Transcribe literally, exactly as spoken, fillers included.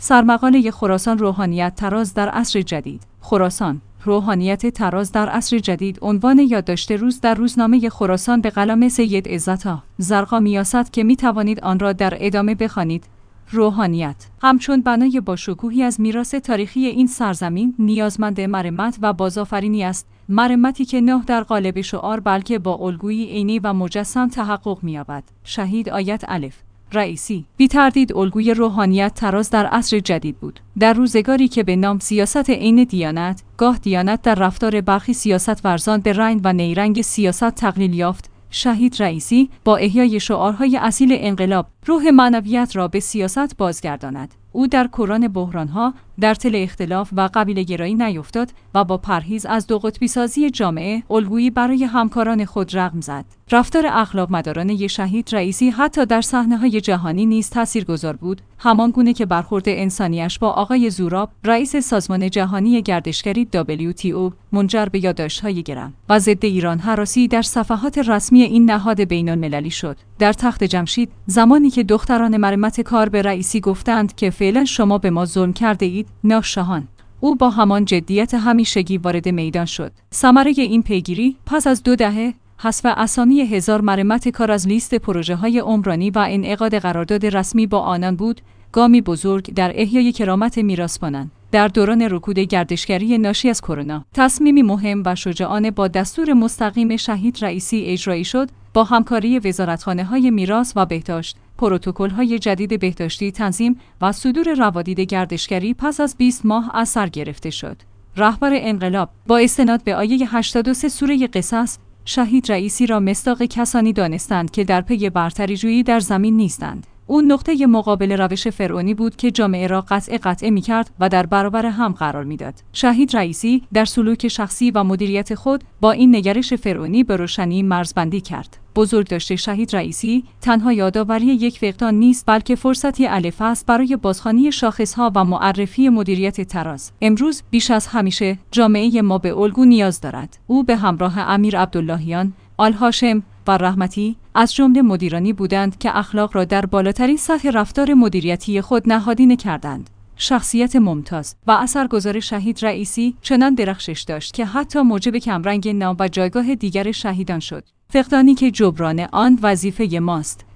سرمقاله خراسان روحانیت تراز در عصر جدید. خراسان روحانیت تراز در عصر جدید عنوان یادداشت روز در روزنامه خراسان به قلم سید عزت‌الله زرقامی است که می توانید آن را در ادامه بخوانید. روحانیت همچون بنای باشکوهی از میراث تاریخی این سرزمین نیازمند مرمت و بازآفرینی است، مرمتی که نه در قالب شعار بلکه با الگویی عینی و مجسم تحقق می‌یابد. شهید آیت الف رئیسی بی تردید الگوی روحانیت تراز در عصر جدید بود. در روزگاری که به نام سیاست عین دیانت، گاه دیانت در رفتار برخی سیاست ورزان به رنگ و نیرنگ سیاست تقلیل یافت، شهید رئیسی با احیای شعارهای اصیل انقلاب روح معنویت را به سیاست بازگرداند. او در کوران بحرانها در تل اختلاف و قبیله‌گرایی نیفتاد و با پرهیز از دو قطبی سازی جامعه الگویی برای همکاران خود رقم زد. رفتار اخلاق مدارانه شهید رئیسی حتی در صحنه‌های جهانی نیز تاثیرگذار بود، همان گونه که برخورد انسانیش با آقای زوراب رئیس سازمان جهانی گردشگری دبلیو تی او منجر به یادداشت‌های گرم و ضد ایران هراسی در صفحات رسمی این نهاد بین‌المللی شد. در تخت جمشید زمانی که دختران مرمت کار به رئیسی گفتند که فعلا شما به ما ظلم کرده اید، ناشهان او با همان جدیت همیشگی وارد میدان شد. ثمره این پیگیری پس از دو دهه حذف اسامی هزار مرمت کار از لیست پروژه‌های عمرانی و انعقاد قرارداد رسمی با آنان بود، گامی بزرگ در احیای کرامت میراثبانان در دوران رکود گردشگری ناشی از کرونا. تصمیمی مهم و شجاعانه با دستور مستقیم شهید رئیسی اجرایی شد، با همکاری وزارتخانه‌های میراث و بهداشت، پروتکل‌های جدید بهداشتی تنظیم و صدور روادید گردشگری پس از بیست ماه از سر گرفته شد. رهبر انقلاب با استناد به آیه هشتاد و سه سوره قصص، شهید رئیسی را مصداق کسانی دانستند که در پی برتری‌جویی در زمین نیستند. او نقطه مقابل روش فرعونی بود که جامعه را قطع قطعه می‌کرد و در برابر هم قرار می‌داد. شهید رئیسی در سلوک شخصی و مدیریت خود با این نگرش فرعونی به روشنی مرزبندی کرد. بزرگداشت شهید رئیسی تنها یادآوری یک فقدان نیست، بلکه فرصتی الف است برای بازخوانی شاخص‌ها و معرفی مدیریت تراز. امروز بیش از همیشه جامعه ما به الگو نیاز دارد. او به همراه امیر عبداللهیان، آل هاشم و رحمتی از جمله مدیرانی بودند که اخلاق را در بالاترین سطح رفتار مدیریتی خود نهادینه کردند. شخصیت ممتاز و اثرگذار شهید رئیسی چنان درخشش داشت که حتی موجب کمرنگ نام و جایگاه دیگر شهیدان شد، فقدانی که جبران آن وظیفه ماست.